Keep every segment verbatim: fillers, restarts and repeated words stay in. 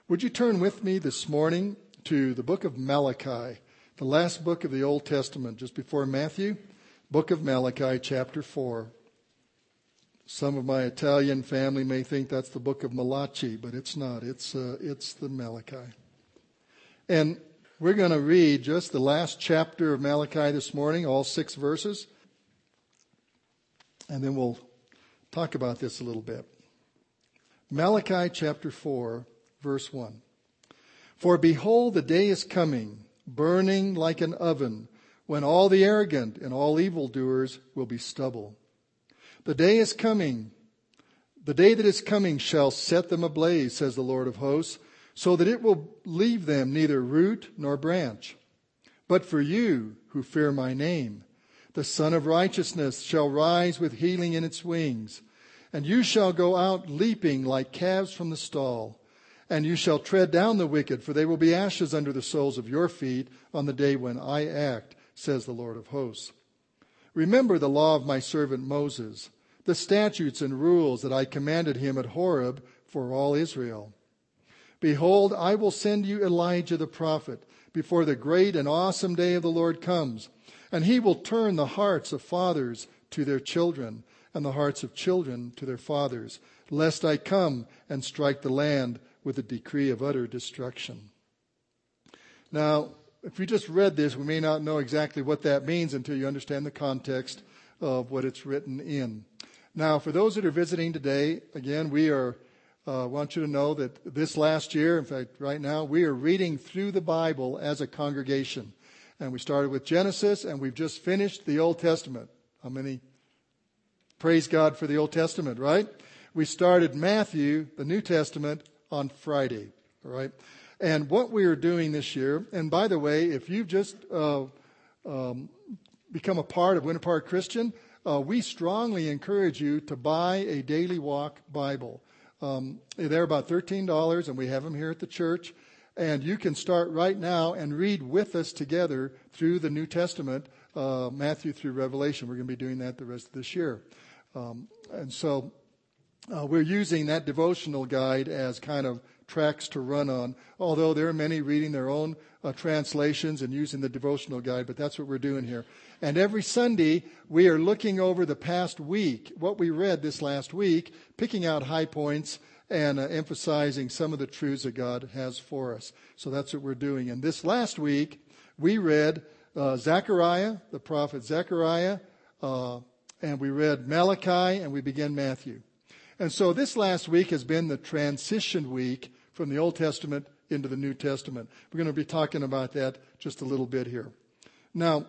Would you turn with me this morning to the book of Malachi, the last book of the Old Testament, just before Matthew, book of Malachi, chapter four. Some of my Italian family may think that's the book of Malachi, but it's not. It's uh, it's the Malachi. And we're going to read just the last chapter of Malachi this morning, all six verses. And then we'll talk about this a little bit. Malachi chapter four, verse one. For behold, the day is coming, burning like an oven, when all the arrogant and all evildoers will be stubble. The day is coming, the day that is coming shall set them ablaze, says the Lord of hosts, so that it will leave them neither root nor branch. But for you who fear my name, the Son of Righteousness shall rise with healing in its wings, and you shall go out leaping like calves from the stall. And you shall tread down the wicked, for they will be ashes under the soles of your feet on the day when I act, says the Lord of hosts. Remember the law of my servant Moses, the statutes and rules that I commanded him at Horeb for all Israel. Behold, I will send you Elijah the prophet before the great and awesome day of the Lord comes, and he will turn the hearts of fathers to their children, and the hearts of children to their fathers, lest I come and strike the land with a decree of utter destruction. Now, if we just read this, we may not know exactly what that means until you understand the context of what it's written in. Now, for those that are visiting today, again, we are uh, want you to know that this last year, in fact, right now, we are reading through the Bible as a congregation. And we started with Genesis, and we've just finished the Old Testament. How many? Praise God for the Old Testament, right? We started Matthew, the New Testament, on Friday, all right? And what we are doing this year, and by the way, if you've just uh, um, become a part of Winter Park Christian, uh, we strongly encourage you to buy a Daily Walk Bible. Um, they're about thirteen dollars, and we have them here at the church. And you can start right now and read with us together through the New Testament, uh, Matthew through Revelation. We're going to be doing that the rest of this year. Um, and so uh, we're using that devotional guide as kind of tracks to run on, although there are many reading their own uh, translations and using the devotional guide, but that's what we're doing here. And every Sunday, we are looking over the past week, what we read this last week, picking out high points and uh, emphasizing some of the truths that God has for us. So that's what we're doing. And this last week, we read uh, Zechariah, the prophet Zechariah, uh, and we read Malachi, and we began Matthew. And so this last week has been the transition week from the Old Testament into the New Testament. We're going to be talking about that just a little bit here. Now,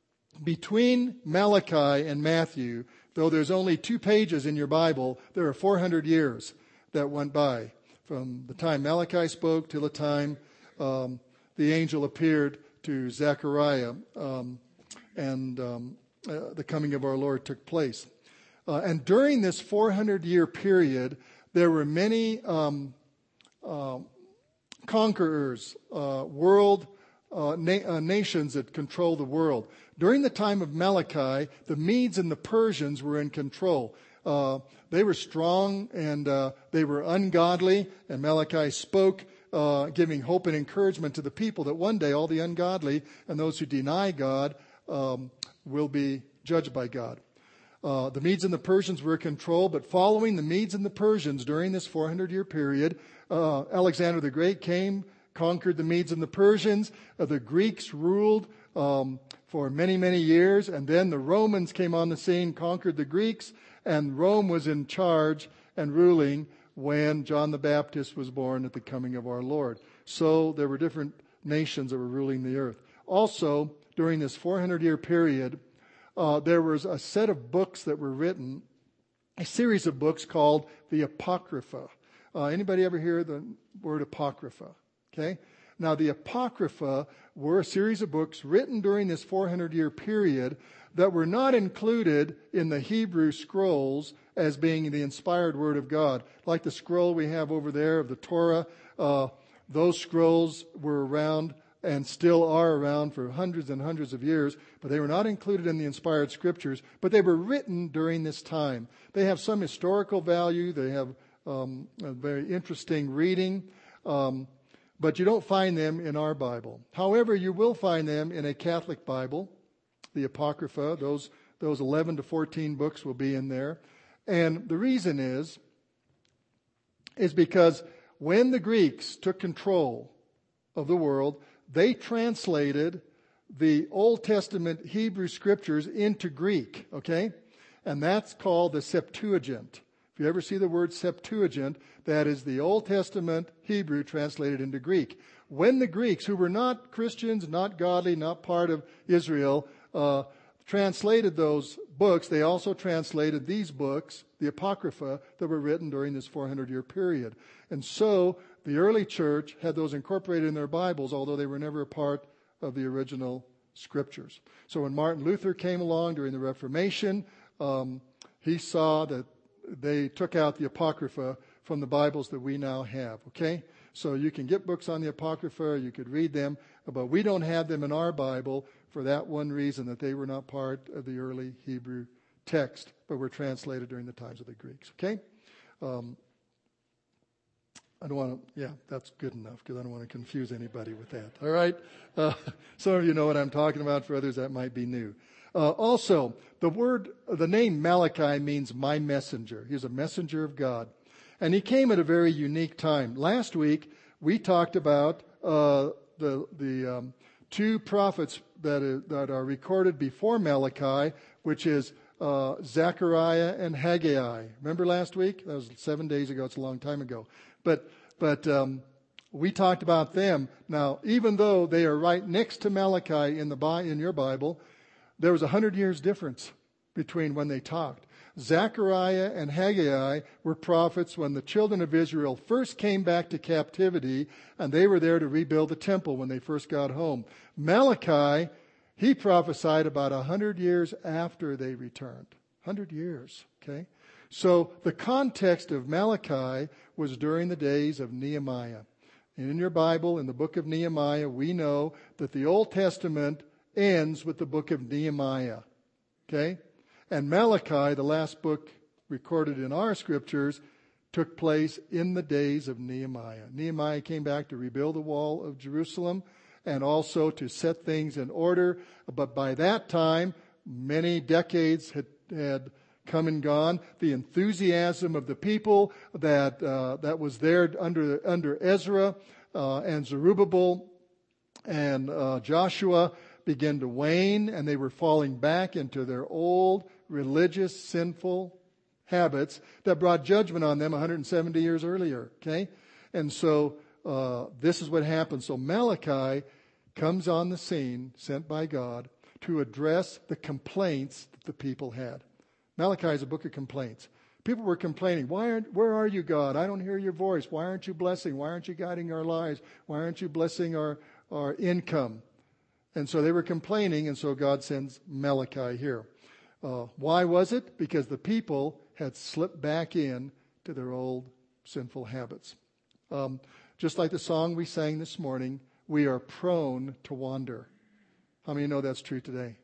between Malachi and Matthew, though there's only two pages in your Bible, there are four hundred years that went by from the time Malachi spoke till the time um, the angel appeared to Zechariah um, and um, uh, the coming of our Lord took place. Uh, and during this four hundred year period, there were many um, uh, conquerors, uh, world uh, na- uh, nations that controlled the world. During the time of Malachi, the Medes and the Persians were in control. Uh, they were strong and uh, they were ungodly, and Malachi spoke, uh, giving hope and encouragement to the people that one day all the ungodly and those who deny God um, will be judged by God. Uh, the Medes and the Persians were in control, but following the Medes and the Persians during this four hundred year period, uh, Alexander the Great came, conquered the Medes and the Persians. Uh, the Greeks ruled um, for many, many years, and then the Romans came on the scene, conquered the Greeks, and Rome was in charge and ruling when John the Baptist was born at the coming of our Lord. So there were different nations that were ruling the earth. Also, during this four hundred year period, Uh, there was a set of books that were written, a series of books called the Apocrypha. Uh, anybody ever hear the word Apocrypha? Okay. Now, the Apocrypha were a series of books written during this four hundred year period that were not included in the Hebrew scrolls as being the inspired Word of God. Like the scroll we have over there of the Torah, uh, those scrolls were around and still are around for hundreds and hundreds of years, but they were not included in the inspired scriptures, but they were written during this time. They have some historical value. They have um, a very interesting reading. Um, but you don't find them in our Bible. However, you will find them in a Catholic Bible, the Apocrypha. Those, those eleven to fourteen books will be in there. And the reason is, is because when the Greeks took control of the world, they translated the Old Testament Hebrew scriptures into Greek, okay? And that's called the Septuagint. If you ever see the word Septuagint, that is the Old Testament Hebrew translated into Greek. When the Greeks, who were not Christians, not godly, not part of Israel, uh, translated those books, they also translated these books, the Apocrypha, that were written during this four hundred year period. And so the early church had those incorporated in their Bibles, although they were never a part of the original scriptures. So when Martin Luther came along during the Reformation, um, he saw that they took out the Apocrypha from the Bibles that we now have, okay? So you can get books on the Apocrypha, you could read them, but we don't have them in our Bible for that one reason, that they were not part of the early Hebrew text, but were translated during the times of the Greeks, okay? Um, I don't want to, yeah, that's good enough, because I don't want to confuse anybody with that, all right? Uh, some of you know what I'm talking about. For others, that might be new. Uh, also, the word, the name Malachi means my messenger. He's a messenger of God. And he came at a very unique time. Last week, we talked about uh, the the um, two prophets that are, that are recorded before Malachi, which is uh, Zechariah and Haggai. Remember last week? That was seven days ago. It's a long time ago. But but um, we talked about them. Now, even though they are right next to Malachi in the in your Bible, there was a hundred years difference between when they talked. Zechariah and Haggai were prophets when the children of Israel first came back to captivity, and they were there to rebuild the temple when they first got home. Malachi, he prophesied about a hundred years after they returned. Hundred years, okay? So the context of Malachi was during the days of Nehemiah. And in your Bible, in the book of Nehemiah, we know that the Old Testament ends with the book of Nehemiah, okay? And Malachi, the last book recorded in our scriptures, took place in the days of Nehemiah. Nehemiah came back to rebuild the wall of Jerusalem and also to set things in order. But by that time, many decades had, had come and gone. The enthusiasm of the people that uh, that was there under under Ezra uh, and Zerubbabel and uh, Joshua began to wane, and they were falling back into their old religious, sinful habits that brought judgment on them one hundred seventy years earlier, okay? And so uh, this is what happened. So Malachi comes on the scene, sent by God, to address the complaints that the people had. Malachi is a book of complaints. People were complaining, Why aren't, where are you, God? I don't hear your voice. Why aren't you blessing? Why aren't you guiding our lives? Why aren't you blessing our, our income? And so they were complaining, and so God sends Malachi here. Uh, why was it? Because the people had slipped back in to their old sinful habits. Um, just like the song we sang this morning, we are prone to wander. How many know that's true today?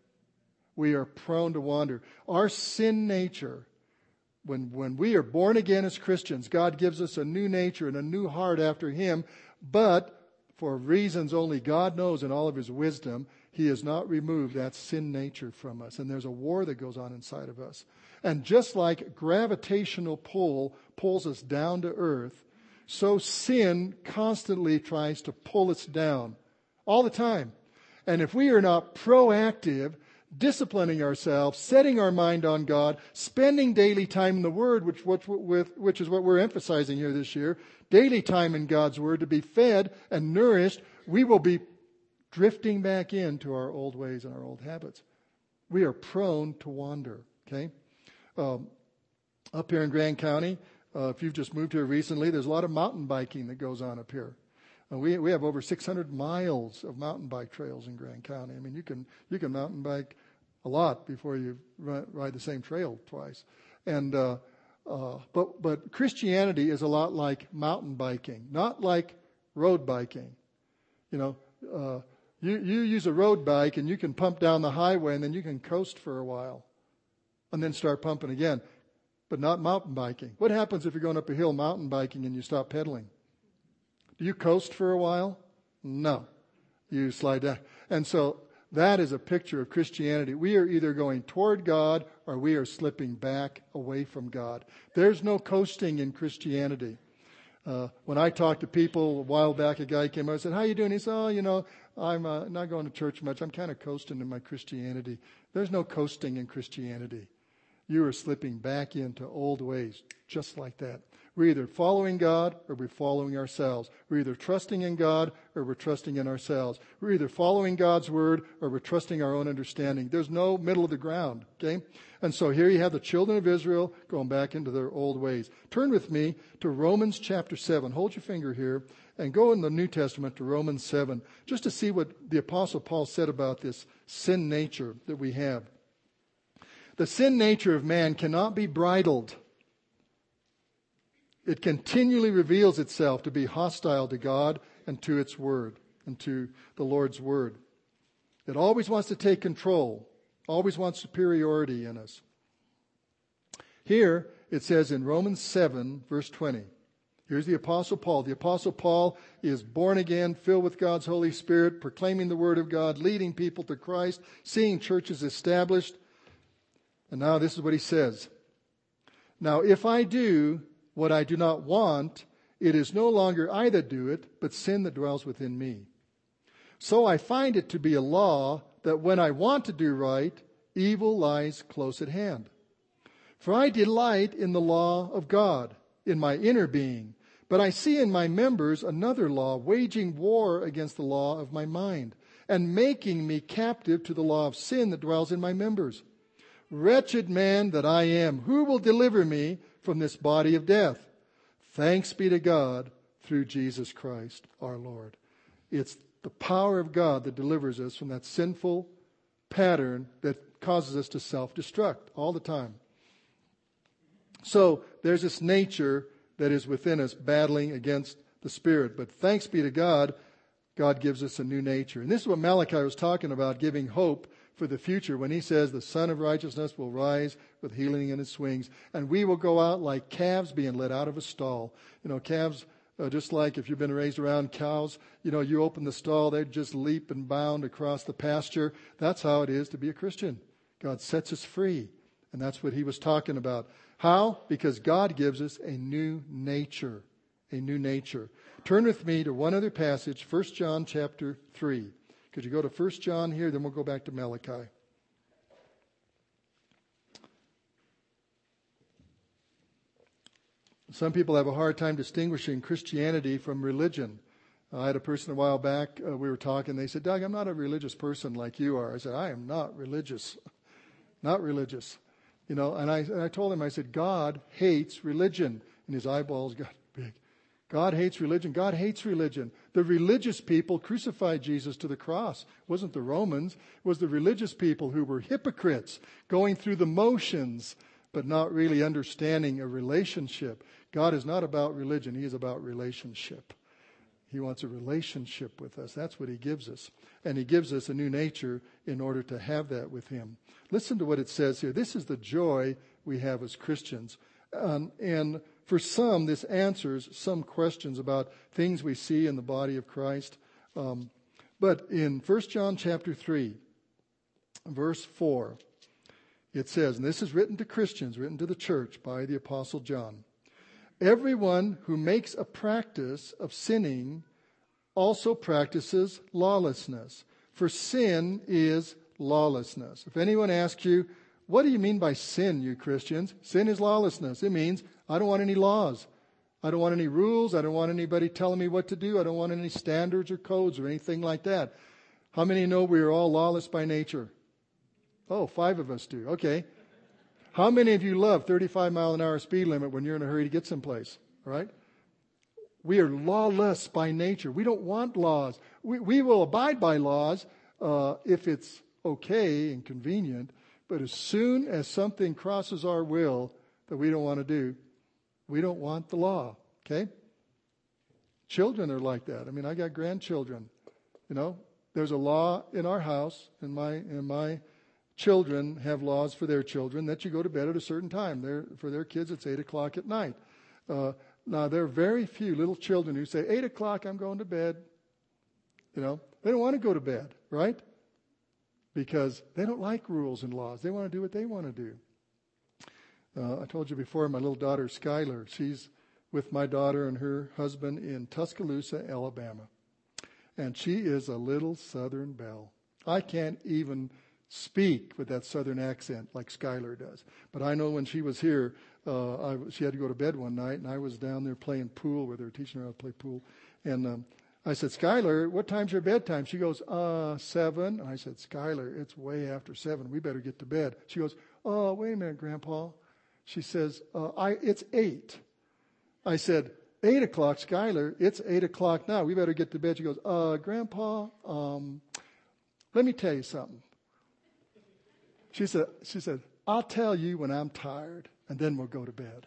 We are prone to wander. Our sin nature, when, when we are born again as Christians, God gives us a new nature and a new heart after Him, but for reasons only God knows in all of His wisdom, He has not removed that sin nature from us. And there's a war that goes on inside of us. And just like gravitational pull pulls us down to earth, so sin constantly tries to pull us down all the time. And if we are not proactive, disciplining ourselves, setting our mind on God, spending daily time in the Word, which, which, which is what we're emphasizing here this year, daily time in God's Word to be fed and nourished, we will be drifting back into our old ways and our old habits. We are prone to wander, okay? Um, up here in Grand County, uh, if you've just moved here recently, there's a lot of mountain biking that goes on up here. Uh, we we have over six hundred miles of mountain bike trails in Grand County. I mean, you can you can mountain bike a lot before you ride, ride the same trail twice. And uh, uh, but but Christianity is a lot like mountain biking, not like road biking. You know, uh, you you use a road bike and you can pump down the highway and then you can coast for a while, and then start pumping again. But not mountain biking. What happens if you're going up a hill mountain biking and you stop pedaling? Do you coast for a while? No. You slide down. And so that is a picture of Christianity. We are either going toward God or we are slipping back away from God. There's no coasting in Christianity. Uh, when I talked to people a while back, a guy came over and said, "How you doing?" He said, "Oh, you know, I'm uh, not going to church much. I'm kind of coasting in my Christianity." There's no coasting in Christianity. You are slipping back into old ways, just like that. We're either following God or we're following ourselves. We're either trusting in God or we're trusting in ourselves. We're either following God's word or we're trusting our own understanding. There's no middle of the ground, okay? And so here you have the children of Israel going back into their old ways. Turn with me to Romans chapter seven. Hold your finger here and go in the New Testament to Romans seven, just to see what the Apostle Paul said about this sin nature that we have. The sin nature of man cannot be bridled. It continually reveals itself to be hostile to God and to its word and to the Lord's word. It always wants to take control, always wants superiority in us. Here it says in Romans seven, verse twenty. Here's the Apostle Paul. The Apostle Paul is born again, filled with God's Holy Spirit, proclaiming the word of God, leading people to Christ, seeing churches established. And now this is what he says. "Now if I do what I do not want, it is no longer I that do it, but sin that dwells within me. So I find it to be a law that when I want to do right, evil lies close at hand. For I delight in the law of God, in my inner being, but I see in my members another law, waging war against the law of my mind, and making me captive to the law of sin that dwells in my members. Wretched man that I am, who will deliver me from this body of death? Thanks be to God through Jesus Christ our Lord." It's the power of God that delivers us from that sinful pattern that causes us to self-destruct all the time. So there's this nature that is within us battling against the Spirit. But thanks be to God, God gives us a new nature. And this is what Malachi was talking about, giving hope for the future when he says the Son of Righteousness will rise with healing in his wings, and we will go out like calves being let out of a stall. You know, calves, uh, just like if you've been raised around cows, you know, you open the stall, they just leap and bound across the pasture. That's how it is to be a Christian. God sets us free, and that's what he was talking about. How? Because God gives us a new nature, a new nature. Turn with me to one other passage, First John chapter three. Could you go to First John here, then we'll go back to Malachi. Some people have a hard time distinguishing Christianity from religion. Uh, I had a person a while back, uh, we were talking, they said, "Doug, I'm not a religious person like you are." I said, "I am not religious." Not religious. You know, and I, and I told him, I said, God hates religion. And his eyeballs got big. God hates religion. God hates religion. The religious people crucified Jesus to the cross. It wasn't the Romans. It was the religious people who were hypocrites, going through the motions, but not really understanding a relationship. God is not about religion. He is about relationship. He wants a relationship with us. That's what he gives us. And he gives us a new nature in order to have that with him. Listen to what it says here. This is the joy we have as Christians. Um, and for some, this answers some questions about things we see in the body of Christ. Um, but in First John chapter three, verse four, it says, and this is written to Christians, written to the church by the Apostle John, "Everyone who makes a practice of sinning also practices lawlessness, for sin is lawlessness." If anyone asks you, "What do you mean by sin, you Christians?" Sin is lawlessness. It means I don't want any laws. I don't want any rules. I don't want anybody telling me what to do. I don't want any standards or codes or anything like that. How many know we are all lawless by nature? Oh, five of us do. Okay. How many of you love thirty-five mile an hour speed limit when you're in a hurry to get someplace? All right? We are lawless by nature. We don't want laws. We, we will abide by laws uh, if it's okay and convenient. But as soon as something crosses our will that we don't want to do, we don't want the law. Okay? Children are like that. I mean, I got grandchildren. You know, there's a law in our house, in my in my children have laws for their children that you go to bed at a certain time. They're, for their kids, it's eight o'clock at night. Uh, Now, there are very few little children who say, eight o'clock, I'm going to bed. You know, they don't want to go to bed, right? Because they don't like rules and laws. They want to do what they want to do. Uh, I told you before, my little daughter, Skylar, she's with my daughter and her husband in Tuscaloosa, Alabama. And she is a little Southern belle. I can't even speak with that Southern accent like Skylar does. But I know when she was here, uh, I, she had to go to bed one night, and I was down there playing pool with her, teaching her how to play pool. And um, I said, Skylar, what time's your bedtime? She goes, uh, seven. And I said, Skylar, it's way after seven. We better get to bed. She goes, oh, wait a minute, Grandpa. She says, uh, I, it's eight. I said, eight o'clock, Skylar, it's eight o'clock now. We better get to bed. She goes, uh, Grandpa, um, let me tell you something. She said, she said, I'll tell you when I'm tired, and then we'll go to bed.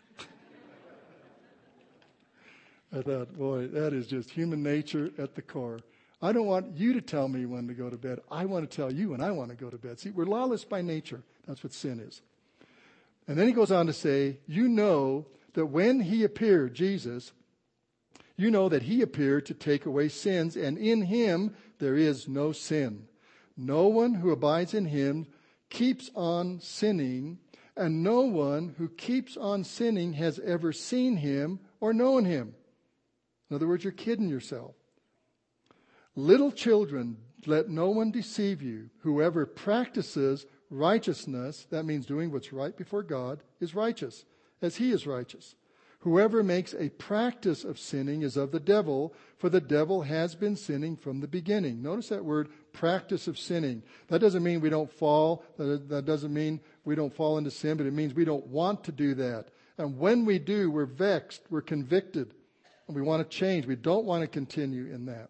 I thought, boy, that is just human nature at the core. I don't want you to tell me when to go to bed. I want to tell you when I want to go to bed. See, we're lawless by nature. That's what sin is. And then he goes on to say, you know that when he appeared, Jesus, you know that he appeared to take away sins, and in him there is no sin. No one who abides in him keeps on sinning, and no one who keeps on sinning has ever seen him or known him. In other words, you're kidding yourself. Little children, let no one deceive you. Whoever practices righteousness, that means doing what's right before God, is righteous, as he is righteous. Whoever makes a practice of sinning is of the devil, for the devil has been sinning from the beginning. Notice that word, practice of sinning. That doesn't mean we don't fall. That doesn't mean we don't fall into sin, but it means we don't want to do that. And when we do, we're vexed, we're convicted, and we want to change. We don't want to continue in that.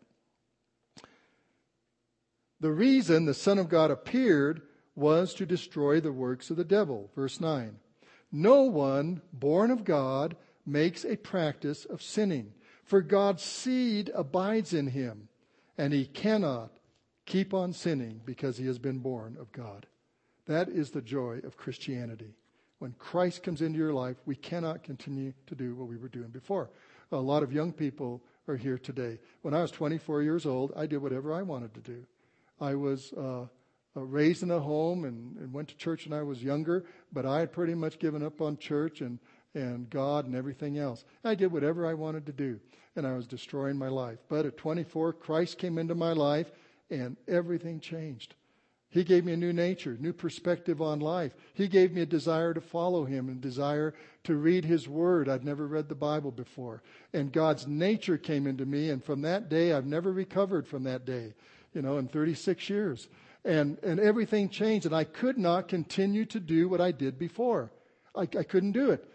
The reason the Son of God appeared was to destroy the works of the devil. Verse nine. No one born of God makes a practice of sinning, for God's seed abides in him, and he cannot keep on sinning because he has been born of God. That is the joy of Christianity. When Christ comes into your life, we cannot continue to do what we were doing before. A lot of young people are here today. When I was twenty-four years old, I did whatever I wanted to do. I was uh, uh, raised in a home and, and went to church when I was younger, but I had pretty much given up on church and, and God and everything else. I did whatever I wanted to do, and I was destroying my life. But at twenty-four, Christ came into my life, and everything changed. He gave me a new nature, new perspective on life. He gave me a desire to follow him and desire to read his word. I'd never read the Bible before. And God's nature came into me, and from that day, I've never recovered from that day, you know, in thirty-six years. And and everything changed, and I could not continue to do what I did before. I, I couldn't do it.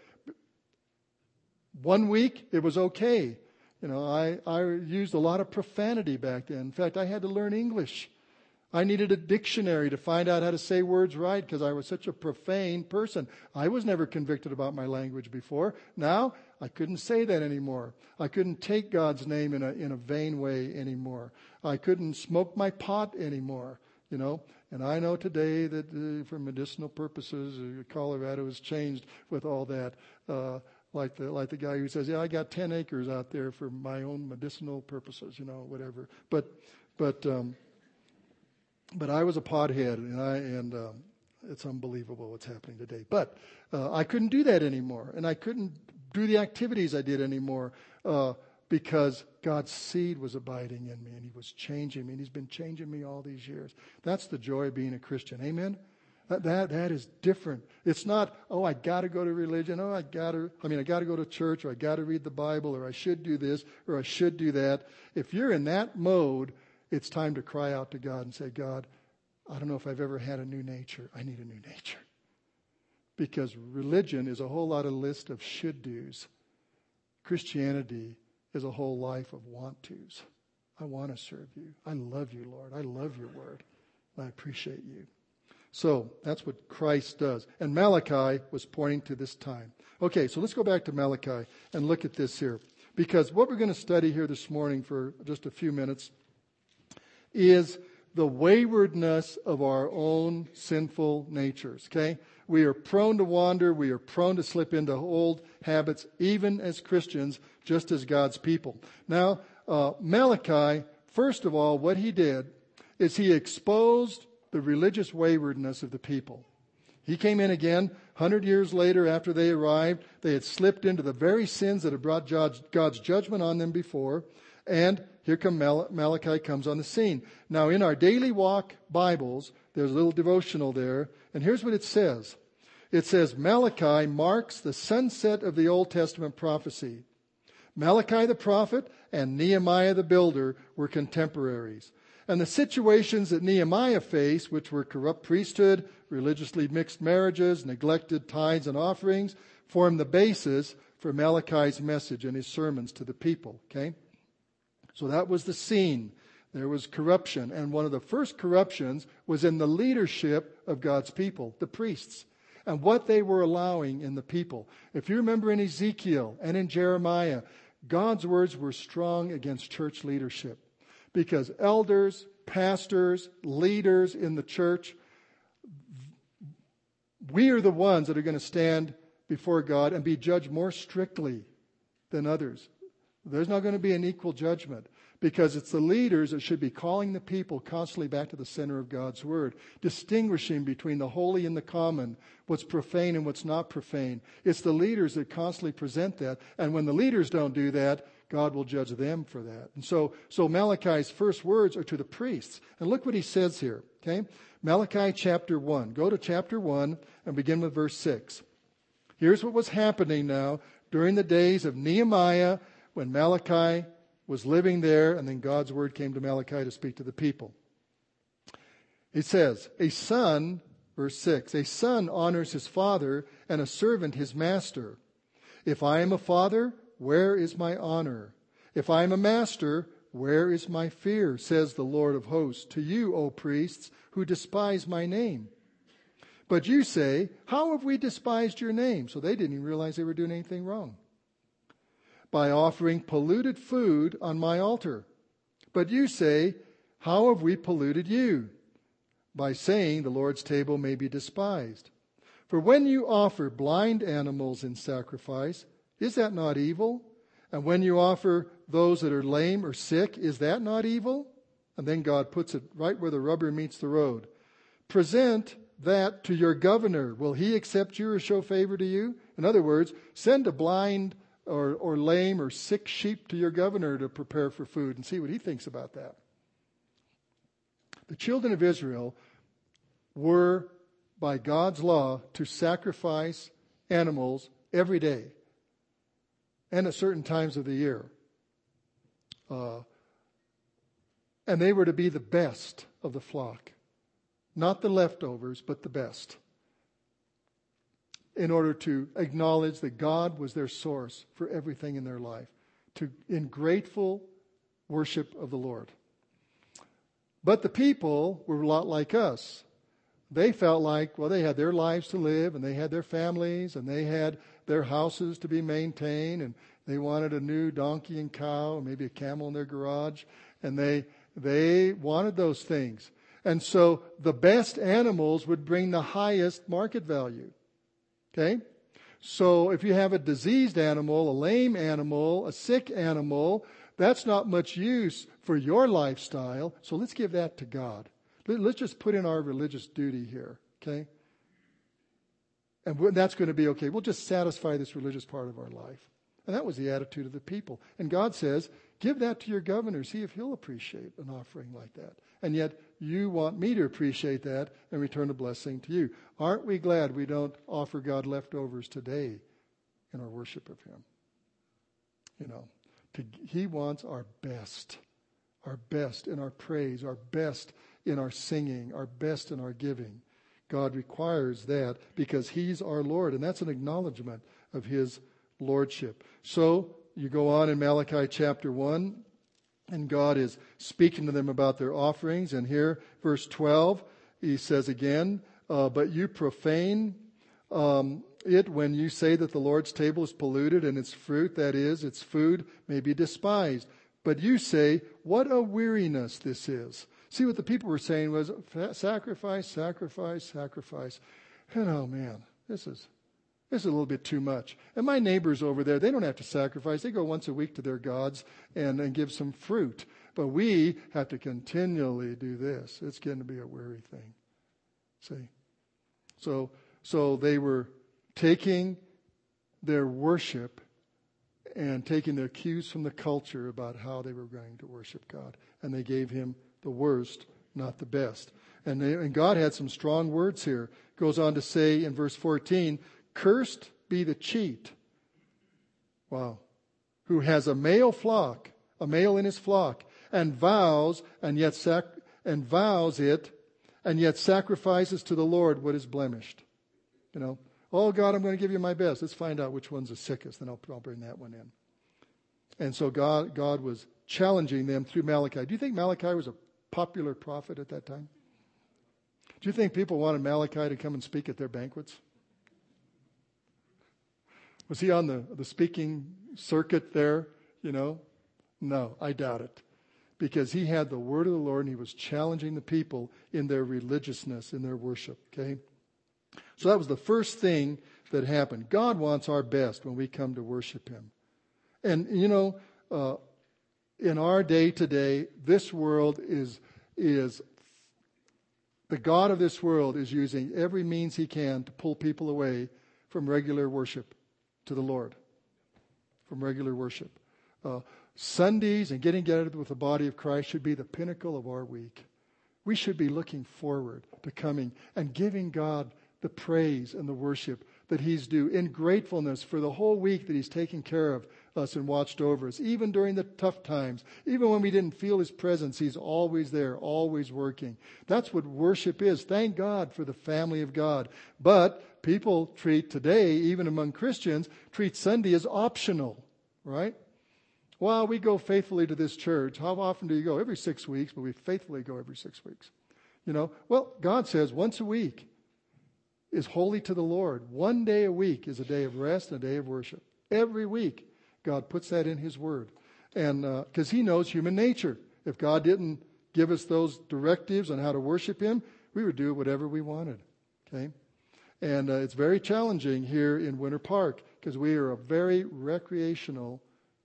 One week, it was okay. You know, I, I used a lot of profanity back then. In fact, I had to learn English. I needed a dictionary to find out how to say words right because I was such a profane person. I was never convicted about my language before. Now, I couldn't say that anymore. I couldn't take God's name in a in a vain way anymore. I couldn't smoke my pot anymore, you know. And I know today that uh, for medicinal purposes, uh, Colorado has changed with all that. Uh, like the like the guy who says, yeah, I got ten acres out there for my own medicinal purposes, you know, whatever. But, but, um, But I was a pothead, and I and um, it's unbelievable what's happening today. But uh, I couldn't do that anymore, and I couldn't do the activities I did anymore uh, because God's seed was abiding in me, and he was changing me, and he's been changing me all these years. That's the joy of being a Christian. Amen? That that, that is different. It's not, oh, I got to go to religion. Oh, I got to, I mean, I got to go to church, or I got to read the Bible, or I should do this, or I should do that. If you're in that mode, it's time to cry out to God and say, God, I don't know if I've ever had a new nature. I need a new nature. Because religion is a whole lot of list of should-dos. Christianity is a whole life of want-tos. I want to serve you. I love you, Lord. I love your word. I appreciate you. So that's what Christ does. And Malachi was pointing to this time. Okay, so let's go back to Malachi and look at this here. Because what we're going to study here this morning for just a few minutes is the waywardness of our own sinful natures, okay? We are prone to wander. We are prone to slip into old habits, even as Christians, just as God's people. Now, uh, Malachi, first of all, what he did is he exposed the religious waywardness of the people. He came in again, one hundred years later after they arrived. They had slipped into the very sins that had brought God's judgment on them before. And here come Mal- Malachi comes on the scene. Now, in our Daily Walk Bibles, there's a little devotional there. And here's what it says. It says, Malachi marks the sunset of the Old Testament prophecy. Malachi the prophet and Nehemiah the builder were contemporaries. And the situations that Nehemiah faced, which were corrupt priesthood, religiously mixed marriages, neglected tithes and offerings, formed the basis for Malachi's message and his sermons to the people. Okay? So that was the scene. There was corruption. And one of the first corruptions was in the leadership of God's people, the priests, and what they were allowing in the people. If you remember in Ezekiel and in Jeremiah, God's words were strong against church leadership. Because elders, pastors, leaders in the church, we are the ones that are going to stand before God and be judged more strictly than others. There's not going to be an equal judgment, because it's the leaders that should be calling the people constantly back to the center of God's Word, distinguishing between the holy and the common, what's profane and what's not profane. It's the leaders that constantly present that. And when the leaders don't do that, God will judge them for that. And so, so Malachi's first words are to the priests. And look what he says here, okay? Malachi chapter one. Go to chapter one and begin with verse six. Here's what was happening now during the days of Nehemiah, when Malachi was living there, and then God's word came to Malachi to speak to the people. It says, a son, verse six, a son honors his father, and a servant his master. If I am a father, where is my honor? If I am a master, where is my fear? Says the Lord of hosts to you, O priests, who despise my name. But you say, how have we despised your name? So they didn't even realize they were doing anything wrong. By offering polluted food on my altar. But you say, how have we polluted you? By saying the Lord's table may be despised. For when you offer blind animals in sacrifice, is that not evil? And when you offer those that are lame or sick, is that not evil? And then God puts it right where the rubber meets the road. Present that to your governor. Will he accept you or show favor to you? In other words, send a blind or, or lame or sick sheep to your governor to prepare for food and see what he thinks about that. The children of Israel were, by God's law, to sacrifice animals every day and at certain times of the year. Uh, and they were to be the best of the flock. Not the leftovers, but the best. In order to acknowledge that God was their source for everything in their life. To, in grateful worship of the Lord. But the people were a lot like us. They felt like, well, they had their lives to live, and they had their families, and they had their houses to be maintained, and they wanted a new donkey and cow, and maybe a camel in their garage, and they they wanted those things. And so the best animals would bring the highest market value. Okay? So if you have a diseased animal, a lame animal, a sick animal, that's not much use for your lifestyle, so let's give that to God. Let's just put in our religious duty here, okay? And that's going to be okay. We'll just satisfy this religious part of our life. And that was the attitude of the people. And God says, give that to your governor. See if he'll appreciate an offering like that. And yet, you want me to appreciate that and return a blessing to you. Aren't we glad we don't offer God leftovers today in our worship of him? You know, to, he wants our best. Our best in our praise. Our best in our singing. Our best in our giving. God requires that because he's our Lord. And that's an acknowledgement of his lordship. So, you go on in Malachi chapter one, and God is speaking to them about their offerings. And here, verse twelve, he says again, uh, but you profane um, it when you say that the Lord's table is polluted and its fruit, that is, its food, may be despised. But you say, what a weariness this is. See, what the people were saying was, sacrifice, sacrifice, sacrifice. And oh man, this is this is a little bit too much. And my neighbors over there, they don't have to sacrifice. They go once a week to their gods and, and give some fruit. But we have to continually do this. It's getting to be a weary thing. See? So, so they were taking their worship and taking their cues from the culture about how they were going to worship God. And they gave him the worst, not the best. And, they, and God had some strong words here. Goes on to say in verse fourteen, cursed be the cheat. Wow. Who has a male flock, a male in his flock, and vows and yet sac- and vows it, and yet sacrifices to the Lord what is blemished. You know, oh God, I'm going to give you my best. Let's find out which one's the sickest, and I'll, I'll bring that one in. And so God, God was challenging them through Malachi. Do you think Malachi was a popular prophet at that time? Do you think people wanted Malachi to come and speak at their banquets? Was he on the, the speaking circuit there, you know? No, I doubt it. Because he had the word of the Lord and he was challenging the people in their religiousness, in their worship, okay? So that was the first thing that happened. God wants our best when we come to worship him. And, you know, uh, in our day today, this world is, is, the God of this world is using every means he can to pull people away from regular worship to the Lord. From regular worship. Uh, Sundays and getting together with the body of Christ should be the pinnacle of our week. We should be looking forward to coming and giving God the praise and the worship that he's due in gratefulness for the whole week that he's taken care of us and watched over us. Even during the tough times, even when we didn't feel his presence, he's always there, always working. That's what worship is. Thank God for the family of God. But people treat today, even among Christians, treat Sunday as optional, right? Well, we go faithfully to this church. How often do you go? Every six weeks, but we faithfully go every six weeks. You know, well, God says once a week is holy to the Lord. One day a week is a day of rest and a day of worship. Every week, God puts that in his word. And because uh, he knows human nature. If God didn't give us those directives on how to worship him, we would do whatever we wanted. Okay? And uh, it's very challenging here in Winter Park because we are a very recreational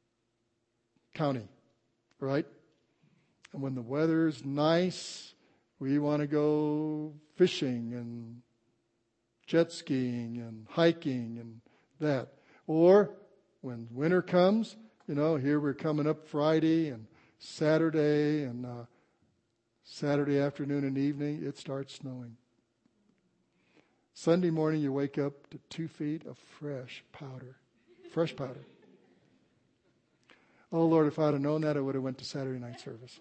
county, right? And when the weather's nice, we want to go fishing and jet skiing and hiking and that. Or when winter comes, you know, here we're coming up Friday and Saturday and uh, Saturday afternoon and evening, it starts snowing. Sunday morning, you wake up to two feet of fresh powder. Fresh powder. Oh, Lord, if I'd have known that, I would have went to Saturday night service.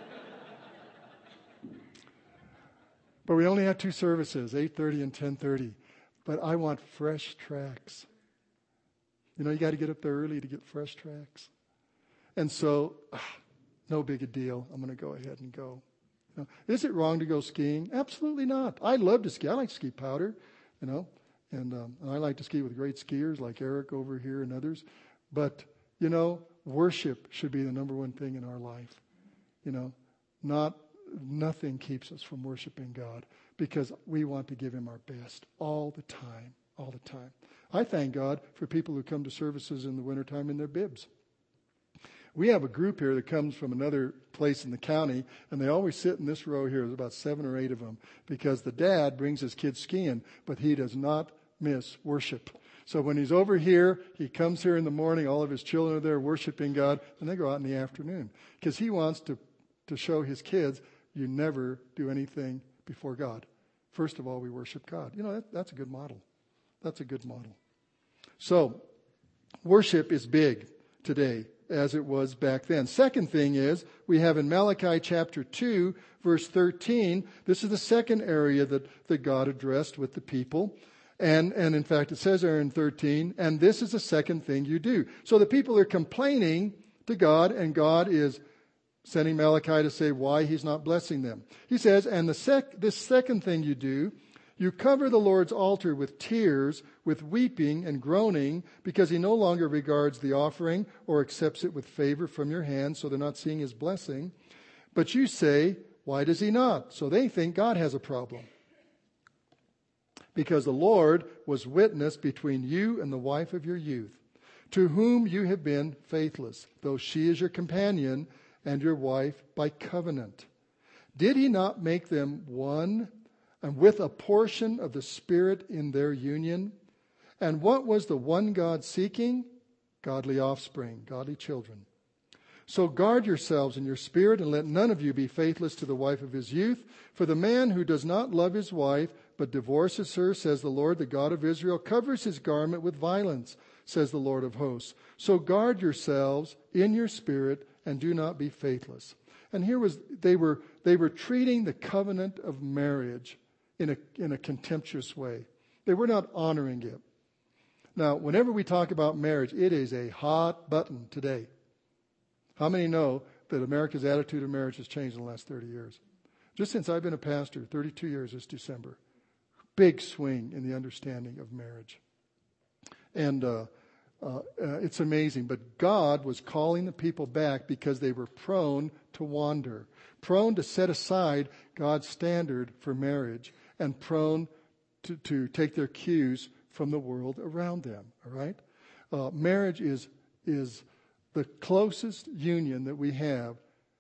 But we only have two services, eight thirty and ten thirty. But I want fresh tracks. You know, you got to get up there early to get fresh tracks. And so, ah, no big a deal. I'm going to go ahead and go. You know, is it wrong to go skiing? Absolutely not. I love to ski. I like to ski powder, you know. And, um, and I like to ski with great skiers like Eric over here and others. But, you know, worship should be the number one thing in our life. You know, not nothing keeps us from worshiping God because we want to give him our best all the time, all the time. I thank God for people who come to services in the wintertime in their bibs. We have a group here that comes from another place in the county, and they always sit in this row here. There's about seven or eight of them because the dad brings his kids skiing, but he does not miss worship. So when he's over here, he comes here in the morning, all of his children are there worshiping God, and they go out in the afternoon because he wants to, to show his kids you never do anything before God. First of all, we worship God. You know, that, that's a good model. That's a good model. So, worship is big today as it was back then. Second thing is, we have in Malachi chapter two, verse thirteen, this is the second area that, that God addressed with the people. And, and in fact, it says there in thirteen, and this is the second thing you do. So the people are complaining to God, and God is sending Malachi to say why he's not blessing them. He says, and the sec- this second thing you do, you cover the Lord's altar with tears, with weeping and groaning, because he no longer regards the offering or accepts it with favor from your hand, so they're not seeing his blessing. But you say, Why does he not? So they think God has a problem. Because the Lord was witness between you and the wife of your youth, to whom you have been faithless, though she is your companion and your wife by covenant. Did he not make them one, and with a portion of the Spirit in their union? And what was the one God seeking? Godly offspring, godly children. So guard yourselves in your spirit, and let none of you be faithless to the wife of his youth. For the man who does not love his wife, but divorces her, says the Lord, the God of Israel, covers his garment with violence, says the Lord of hosts. So guard yourselves in your spirit, and do not be faithless. And here was, they were, they were treating the covenant of marriage in a, in a contemptuous way. They were not honoring it. Now, whenever we talk about marriage, it is a hot button today. How many know that America's attitude of marriage has changed in the last thirty years? Just since I've been a pastor, thirty-two years this December. Big swing in the understanding of marriage. And uh, uh, uh, it's amazing. But God was calling the people back because they were prone to wander, prone to set aside God's standard for marriage, and prone to, to take their cues from the world around them. All right? Uh, marriage is is the closest union that we have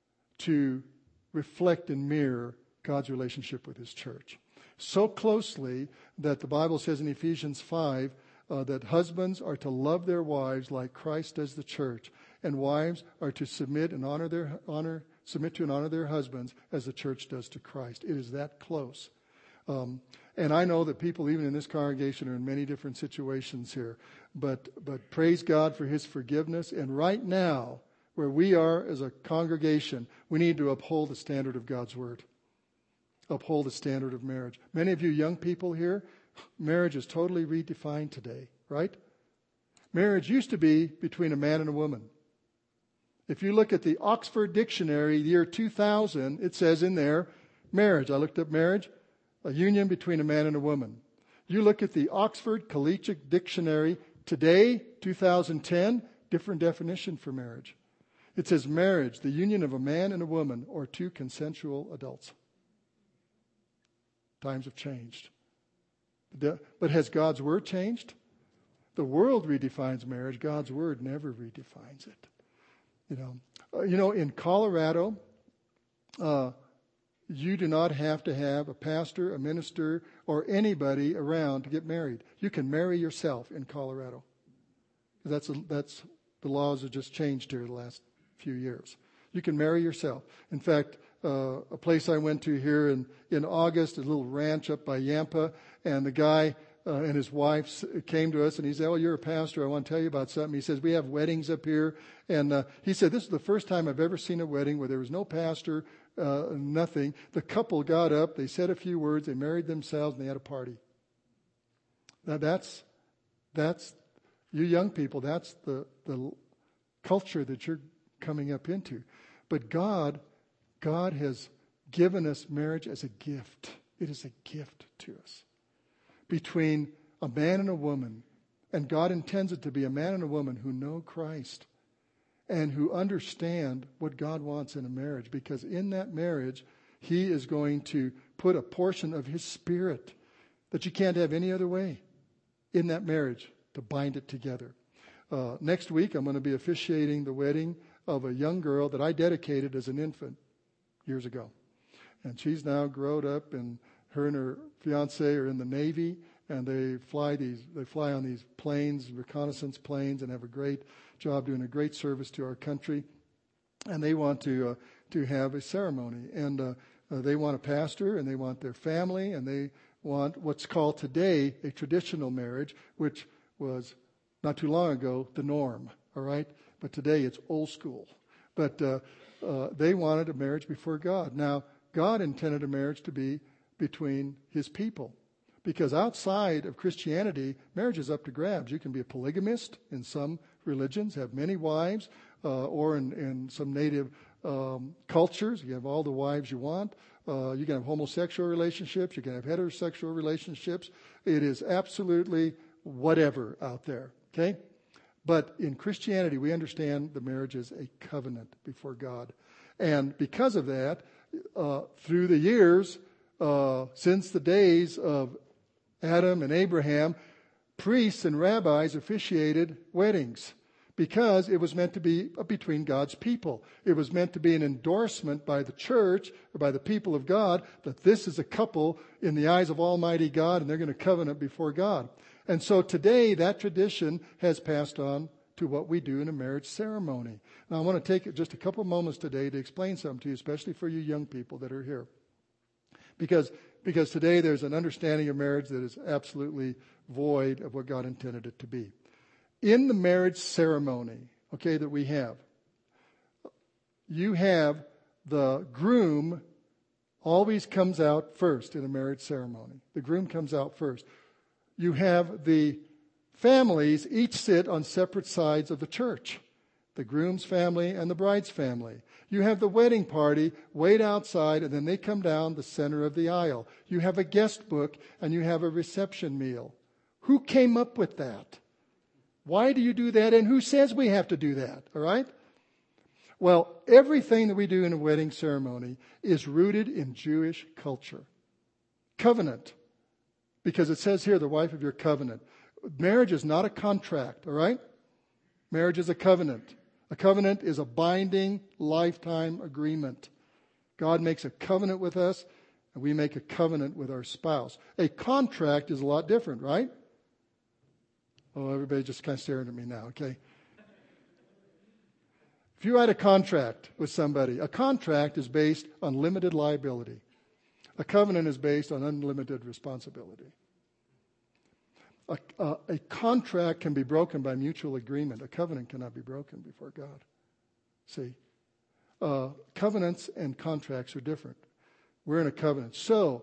to reflect and mirror God's relationship with his church. So closely that the Bible says in Ephesians five uh, that husbands are to love their wives like Christ does the church, and wives are to submit and honor their honor submit to and honor their husbands as the church does to Christ. It is that close. Um, and I know that people even in this congregation are in many different situations here. But but praise God for his forgiveness. And right now, where we are as a congregation, we need to uphold the standard of God's word. Uphold the standard of marriage. Many of you young people here, marriage is totally redefined today, right? Marriage used to be between a man and a woman. If you look at the Oxford Dictionary, year two thousand, it says in there, marriage. I looked up marriage, a union between a man and a woman. You look at the Oxford Collegiate Dictionary today, two thousand ten, different definition for marriage. It says marriage, the union of a man and a woman, or two consensual adults. Times have changed. But has God's word changed? The world redefines marriage. God's word never redefines it. You know, uh, you know, in Colorado, uh, you do not have to have a pastor, a minister, or anybody around to get married. You can marry yourself in Colorado. That's a, that's the laws have just changed here the last few years. You can marry yourself. In fact, uh, a place I went to here in, in August, a little ranch up by Yampa, and the guy uh, and his wife came to us, and he said, "Oh, you're a pastor. I want to tell you about something." He says, "We have weddings up here." And uh, he said, "This is the first time I've ever seen a wedding where there was no pastor, uh, nothing. The couple got up, they said a few words, they married themselves, and they had a party." Now that's, that's, you young people, that's the, the culture that you're coming up into. But God, God has given us marriage as a gift. It is a gift to us. Between a man and a woman. And God intends it to be a man and a woman who know Christ and who understand what God wants in a marriage. Because in that marriage, he is going to put a portion of his spirit that you can't have any other way in that marriage to bind it together. Uh, next week, I'm going to be officiating the wedding of a young girl that I dedicated as an infant years ago. And she's now grown up, and her and her fiance are in the Navy, and they fly these they fly on these planes, reconnaissance planes, and have a great job doing a great service to our country. And they want to uh, to have a ceremony, and uh, uh, they want a pastor, and they want their family, and they want what's called today a traditional marriage, which was not too long ago the norm. All right, but today it's old school. But uh, uh, they wanted a marriage before God. Now, God intended a marriage to be between his people. Because outside of Christianity, marriage is up to grabs. You can be a polygamist in some religions, have many wives, uh, or in, in some native um, cultures, you have all the wives you want. Uh, you can have homosexual relationships. You can have heterosexual relationships. It is absolutely whatever out there, okay? But in Christianity, we understand the marriage is a covenant before God. And because of that, uh, through the years, uh, since the days of Adam and Abraham, priests and rabbis officiated weddings because it was meant to be between God's people. It was meant to be an endorsement by the church or by the people of God that this is a couple in the eyes of Almighty God and they're going to covenant before God. And so today that tradition has passed on to what we do in a marriage ceremony. Now I want to take just a couple of moments today to explain something to you, especially for you young people that are here. Because, because today there's an understanding of marriage that is absolutely void of what God intended it to be. In the marriage ceremony, okay, that we have, you have the groom always comes out first in a marriage ceremony. The groom comes out first. You have the families each sit on separate sides of the church. The groom's family and the bride's family. You have the wedding party wait outside and then they come down the center of the aisle. You have a guest book and you have a reception meal. Who came up with that? Why do you do that? And who says we have to do that? All right? Well, everything that we do in a wedding ceremony is rooted in Jewish culture. Covenant. Because it says here, the wife of your covenant. Marriage is not a contract, all right? Marriage is a covenant. A covenant is a binding lifetime agreement. God makes a covenant with us, and we make a covenant with our spouse. A contract is a lot different, right? Oh, everybody just kind of staring at me now, okay? If you had a contract with somebody, a contract is based on limited liability. A covenant is based on unlimited responsibility. A, a, a contract can be broken by mutual agreement. A covenant cannot be broken before God. See, uh, covenants and contracts are different. We're in a covenant. So,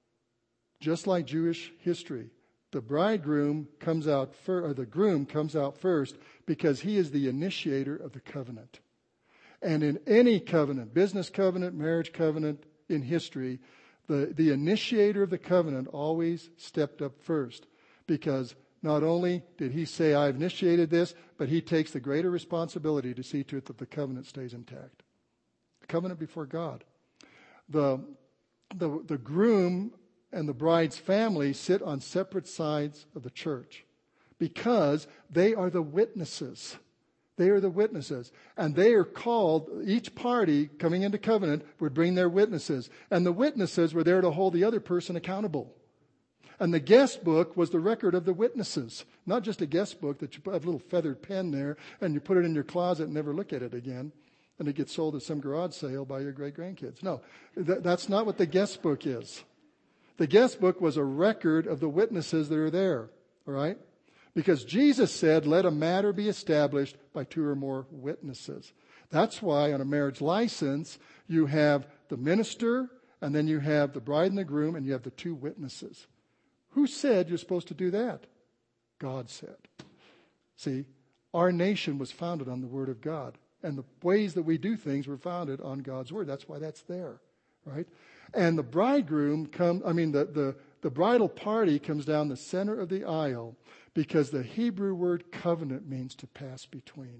just like Jewish history, the bridegroom comes out first, or the groom comes out first because he is the initiator of the covenant. And in any covenant, business covenant, marriage covenant in history, the, the initiator of the covenant always stepped up first. Because not only did he say, I've initiated this, but he takes the greater responsibility to see to it that the covenant stays intact. The covenant before God. The, the, the groom and the bride's family sit on separate sides of the church because they are the witnesses. They are the witnesses. And they are called, each party coming into covenant would bring their witnesses. And the witnesses were there to hold the other person accountable. And the guest book was the record of the witnesses. Not just a guest book that you put a little feathered pen there and you put it in your closet and never look at it again. And it gets sold at some garage sale by your great-grandkids. No, th- that's not what the guest book is. The guest book was a record of the witnesses that are there. All right? Because Jesus said, let a matter be established by two or more witnesses. That's why on a marriage license, you have the minister, and then you have the bride and the groom, and you have the two witnesses. Who said you're supposed to do that? God said. See, our nation was founded on the Word of God. And the ways that we do things were founded on God's Word. That's why that's there, right? And the bridegroom come, I mean, the, the, the bridal party comes down the center of the aisle because the Hebrew word covenant means to pass between.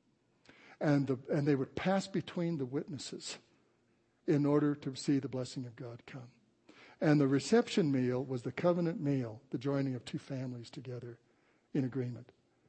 And, the, and they would pass between the witnesses in order to see the blessing of God come. And the reception meal was the covenant meal, the joining of two families together in agreement.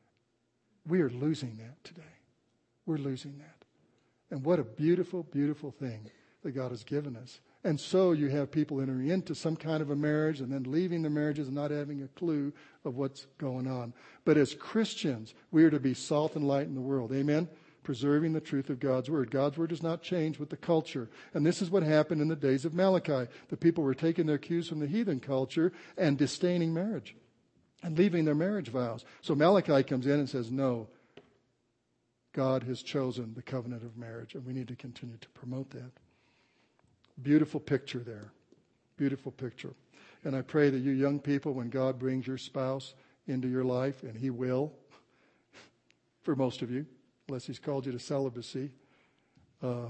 We are losing that today. We're losing that. And what a beautiful, beautiful thing that God has given us. And so you have people entering into some kind of a marriage and then leaving the marriages and not having a clue of what's going on. But as Christians, we are to be salt and light in the world. Amen? Preserving the truth of God's Word. God's Word does not change with the culture. And this is what happened in the days of Malachi. The people were taking their cues from the heathen culture and disdaining marriage and leaving their marriage vows. So Malachi comes in and says, no, God has chosen the covenant of marriage, and we need to continue to promote that. Beautiful picture there. Beautiful picture. And I pray that you young people, when God brings your spouse into your life, and He will, for most of you, unless He's called you to celibacy, uh,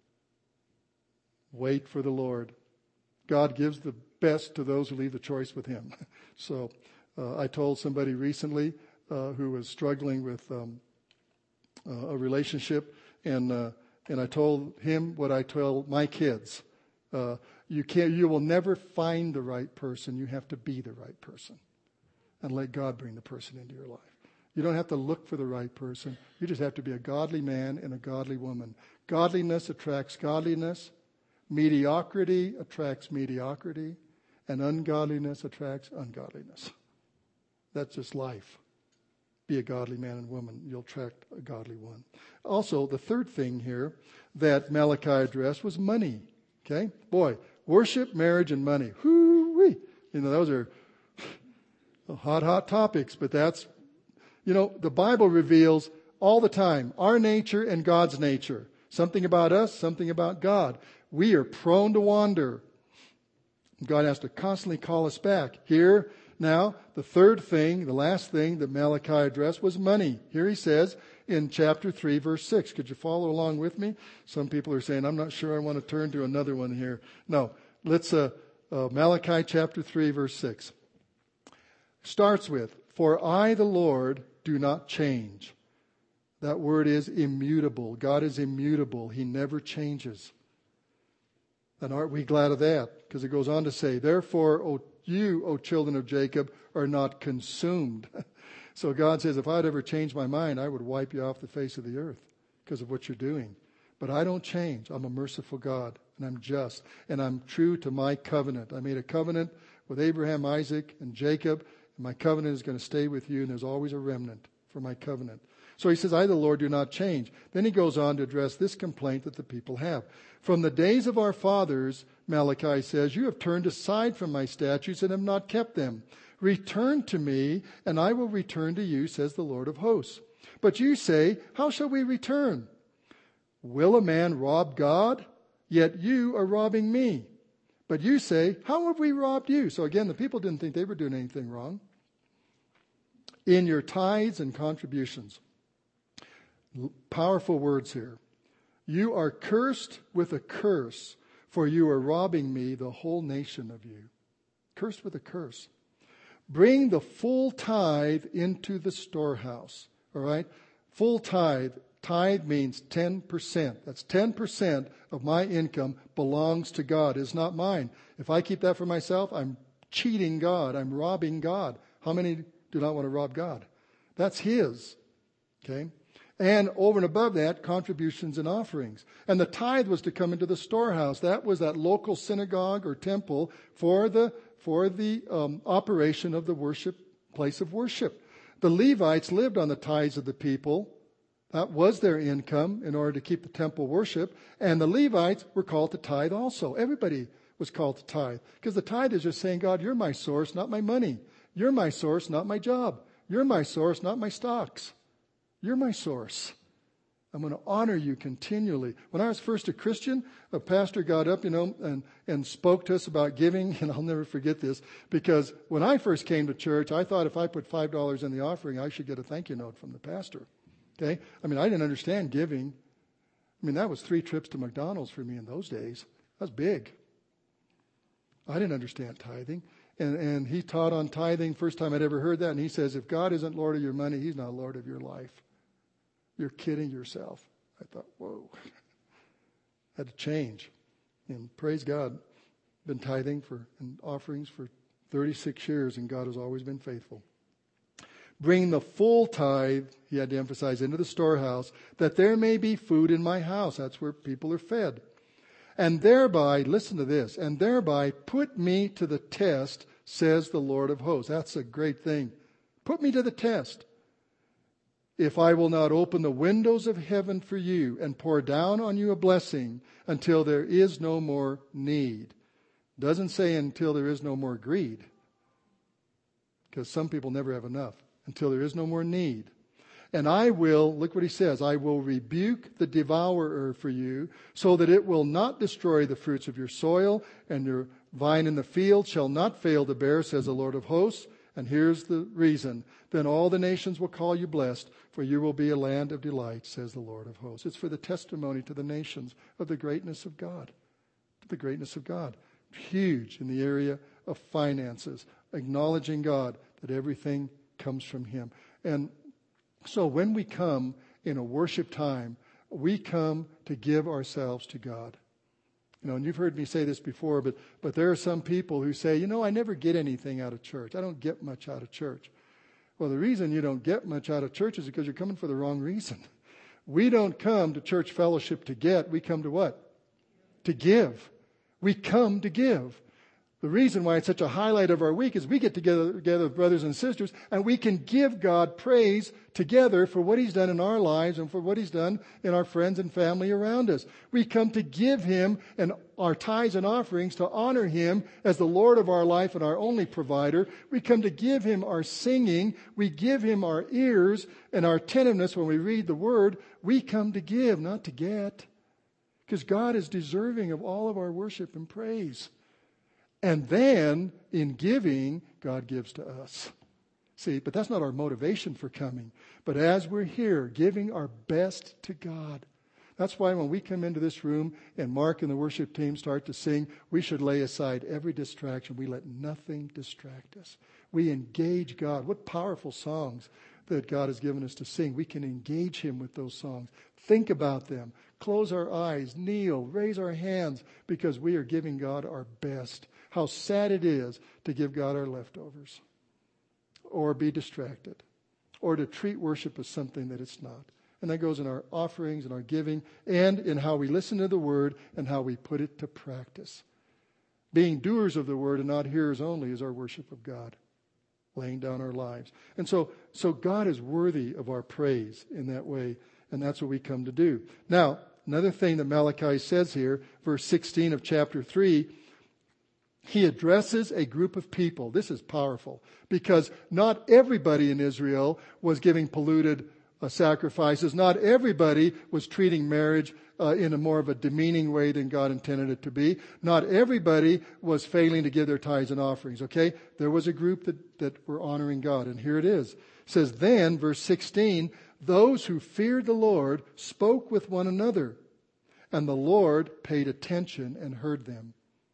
wait for the Lord. God gives the best to those who leave the choice with Him. So uh, I told somebody recently uh, who was struggling with um, uh, a relationship, and uh, and I told him what I told my kids. Uh, you can't, you will never find the right person. You have to be the right person and let God bring the person into your life. You don't have to look for the right person. You just have to be a godly man and a godly woman. Godliness attracts godliness. Mediocrity attracts mediocrity. And ungodliness attracts ungodliness. That's just life. Be a godly man and woman. You'll attract a godly one. Also, the third thing here that Malachi addressed was money. Okay? Boy, worship, marriage, and money. Whoo-wee. You know, those are hot, hot topics, but that's, you know, the Bible reveals all the time our nature and God's nature. Something about us, something about God. We are prone to wander. God has to constantly call us back. Here, now, the third thing, the last thing that Malachi addressed was money. Here he says in chapter three, verse six. Could you follow along with me? Some people are saying, I'm not sure I want to turn to another one here. No, let's, uh, uh, Malachi chapter three, verse six. Starts with, for I, the Lord, do not change. That word is immutable. God is immutable. He never changes. And aren't we glad of that? Because it goes on to say, therefore, O you, O children of Jacob, are not consumed. So God says, if I'd ever changed my mind, I would wipe you off the face of the earth because of what you're doing. But I don't change. I'm a merciful God, and I'm just, and I'm true to my covenant. I made a covenant with Abraham, Isaac, and Jacob, and my covenant is going to stay with you, and there's always a remnant for my covenant. So he says, I, the Lord, do not change. Then he goes on to address this complaint that the people have. From the days of our fathers, Malachi says, you have turned aside from my statutes and have not kept them. Return to me, and I will return to you, says the Lord of hosts. But you say, how shall we return? Will a man rob God? Yet you are robbing me. But you say, how have we robbed you? So again, the people didn't think they were doing anything wrong. In your tithes and contributions. Powerful words here. You are cursed with a curse, for you are robbing me, the whole nation of you. Cursed with a curse. Bring the full tithe into the storehouse. All right? Full tithe. Tithe means ten percent. That's ten percent of my income belongs to God. It's not mine. If I keep that for myself, I'm cheating God. I'm robbing God. How many do not want to rob God? That's His. Okay? And over and above that, contributions and offerings. And the tithe was to come into the storehouse. That was that local synagogue or temple for the for the um, operation of the worship place of worship. The Levites lived on the tithes of the people. That was their income in order to keep the temple worship. And the Levites were called to tithe also. Everybody was called to tithe. Because the tithe is just saying, God, you're my source, not my money. You're my source, not my job. You're my source, not my stocks. You're my source. I'm going to honor you continually. When I was first a Christian, a pastor got up, you know, and, and spoke to us about giving, and I'll never forget this, because when I first came to church, I thought if I put five dollars in the offering, I should get a thank you note from the pastor. Okay? I mean, I didn't understand giving. I mean, that was three trips to McDonald's for me in those days. That was big. I didn't understand tithing. And, and he taught on tithing, first time I'd ever heard that, and he says, if God isn't Lord of your money, He's not Lord of your life. You're kidding yourself. I thought, whoa. Had to change. And praise God. Been tithing for and offerings for thirty-six years, and God has always been faithful. Bring the full tithe, he had to emphasize, into the storehouse, that there may be food in my house. That's where people are fed. And thereby, listen to this, and thereby put me to the test, says the Lord of hosts. That's a great thing. Put me to the test. If I will not open the windows of heaven for you and pour down on you a blessing until there is no more need. Doesn't say until there is no more greed. Because some people never have enough. Until there is no more need. And I will, look what he says, I will rebuke the devourer for you, so that it will not destroy the fruits of your soil, and your vine in the field shall not fail to bear, says the Lord of hosts. And here's the reason. Then all the nations will call you blessed, for you will be a land of delight, says the Lord of hosts. It's for the testimony to the nations of the greatness of God. The greatness of God. Huge in the area of finances. Acknowledging God, that everything comes from Him. And so when we come in a worship time, we come to give ourselves to God. You know, and you've heard me say this before, but, but there are some people who say, you know, I never get anything out of church. I don't get much out of church. Well, the reason you don't get much out of church is because you're coming for the wrong reason. We don't come to church fellowship to get. We come to what? To give. We come to give. The reason why it's such a highlight of our week is we get together, together with brothers and sisters, and we can give God praise together for what He's done in our lives and for what He's done in our friends and family around us. We come to give Him and our tithes and offerings to honor Him as the Lord of our life and our only provider. We come to give Him our singing. We give Him our ears and our attentiveness when we read the Word. We come to give, not to get. Because God is deserving of all of our worship and praise. And then, in giving, God gives to us. See, but that's not our motivation for coming. But as we're here, giving our best to God. That's why when we come into this room and Mark and the worship team start to sing, we should lay aside every distraction. We let nothing distract us. We engage God. What powerful songs that God has given us to sing. We can engage Him with those songs. Think about them. Close our eyes, kneel, raise our hands, because we are giving God our best. How sad it is to give God our leftovers, or be distracted, or to treat worship as something that it's not. And that goes in our offerings and our giving, and in how we listen to the Word and how we put it to practice. Being doers of the Word and not hearers only is our worship of God, laying down our lives. And so, so God is worthy of our praise in that way, and that's what we come to do. Now, another thing that Malachi says here, verse sixteen of chapter three, he addresses a group of people. This is powerful, because not everybody in Israel was giving polluted uh, sacrifices. Not everybody was treating marriage uh, in a more of a demeaning way than God intended it to be. Not everybody was failing to give their tithes and offerings, okay? There was a group that, that were honoring God, and here it is. It says, then, verse sixteen, those who feared the Lord spoke with one another, and the Lord paid attention and heard them.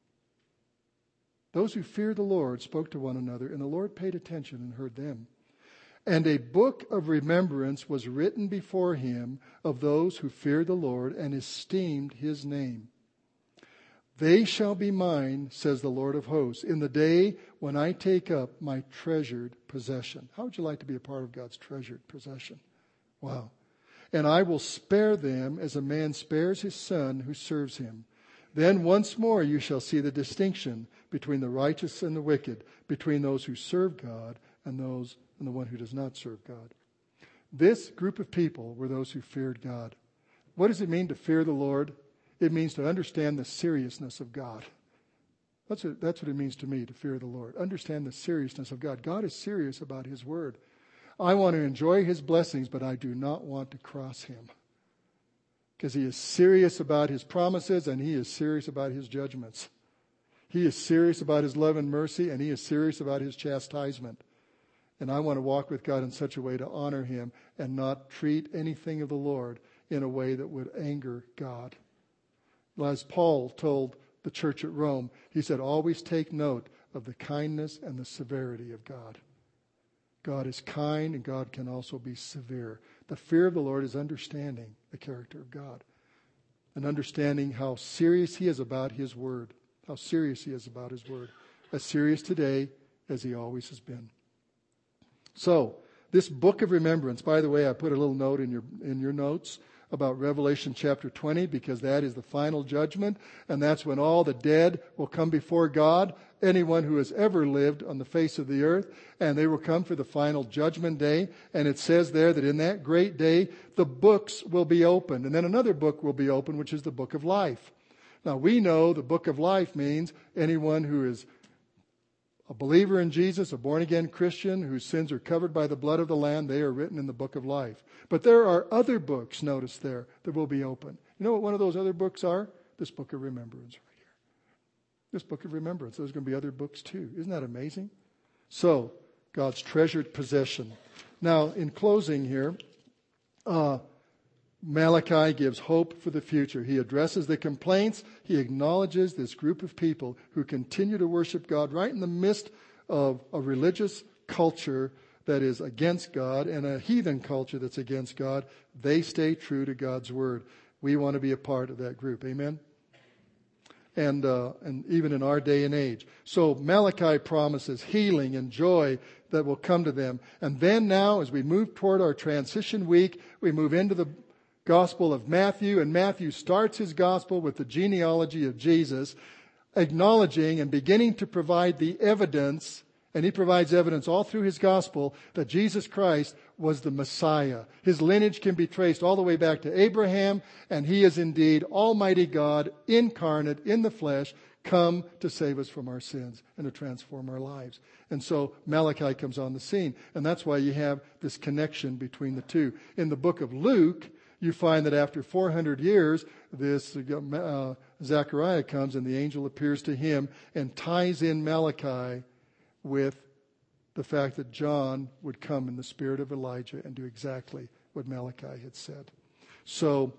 Those who feared the Lord spoke to one another, and the Lord paid attention and heard them. And a book of remembrance was written before Him of those who feared the Lord and esteemed His name. They shall be mine, says the Lord of hosts, in the day when I take up my treasured possession. How would you like to be a part of God's treasured possession? Wow. And I will spare them as a man spares his son who serves him. Then once more you shall see the distinction between the righteous and the wicked, between those who serve God and those and the one who does not serve God. This group of people were those who feared God. What does it mean to fear the Lord? It means to understand the seriousness of God. That's what, that's what it means to me, to fear the Lord. Understand the seriousness of God. God is serious about His word. I want to enjoy His blessings, but I do not want to cross Him. Because He is serious about His promises, and He is serious about His judgments. He is serious about His love and mercy, and He is serious about His chastisement. And I want to walk with God in such a way to honor Him and not treat anything of the Lord in a way that would anger God. As Paul told the church at Rome, he said, always take note of the kindness and the severity of God. God is kind, and God can also be severe. The fear of the Lord is understanding the character of God and understanding how serious He is about His word, how serious He is about His word, as serious today as He always has been. So, this book of remembrance, by the way, I put a little note in your in your notes about Revelation chapter twenty, because that is the final judgment, and that's when all the dead will come before God, anyone who has ever lived on the face of the earth, and they will come for the final judgment day. And it says there that in that great day, the books will be opened, and then another book will be opened, which is the book of life. Now, we know the book of life means anyone who is a believer in Jesus, a born-again Christian whose sins are covered by the blood of the Lamb, they are written in the book of life. But there are other books, notice there, that will be open. You know what one of those other books are? This book of remembrance right here. This book of remembrance. There's going to be other books too. Isn't that amazing? So, God's treasured possession. Now, in closing here, uh, Malachi gives hope for the future. He addresses the complaints. He acknowledges this group of people who continue to worship God right in the midst of a religious culture that is against God and a heathen culture that's against God. They stay true to God's word. We want to be a part of that group. Amen? and uh, and even in our day and age. So Malachi promises healing and joy that will come to them. And then now, as we move toward our transition week, we move into the Gospel of Matthew, and Matthew starts his gospel with the genealogy of Jesus, acknowledging and beginning to provide the evidence, and he provides evidence all through his gospel, that Jesus Christ was the Messiah. His lineage can be traced all the way back to Abraham, and he is indeed Almighty God, incarnate in the flesh, come to save us from our sins and to transform our lives. And so Malachi comes on the scene, and that's why you have this connection between the two. In the book of Luke, you find that after four hundred years, this uh, Zechariah comes and the angel appears to him and ties in Malachi with the fact that John would come in the spirit of Elijah and do exactly what Malachi had said. So,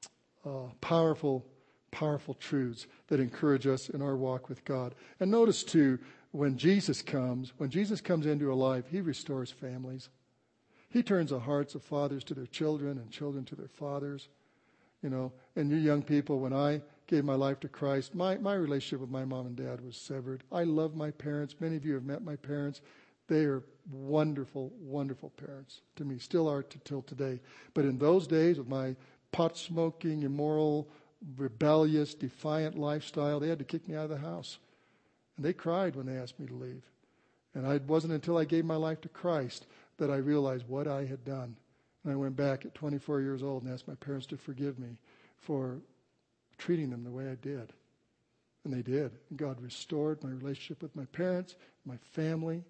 uh, powerful, powerful truths that encourage us in our walk with God. And notice too, when Jesus comes, when Jesus comes into a life, he restores families. He turns the hearts of fathers to their children and children to their fathers. You know, and you young people, when I gave my life to Christ, my, my relationship with my mom and dad was severed. I love my parents. Many of you have met my parents. They are wonderful, wonderful parents to me, still are to, till today. But in those days of my pot-smoking, immoral, rebellious, defiant lifestyle, they had to kick me out of the house. And they cried when they asked me to leave. And it wasn't until I gave my life to Christ that I realized what I had done. And I went back at twenty-four years old and asked my parents to forgive me for treating them the way I did. And they did. And God restored my relationship with my parents, my family,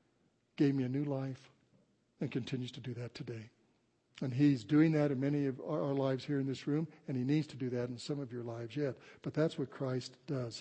gave me a new life, and continues to do that today. And he's doing that in many of our lives here in this room, and he needs to do that in some of your lives yet. But that's what Christ does.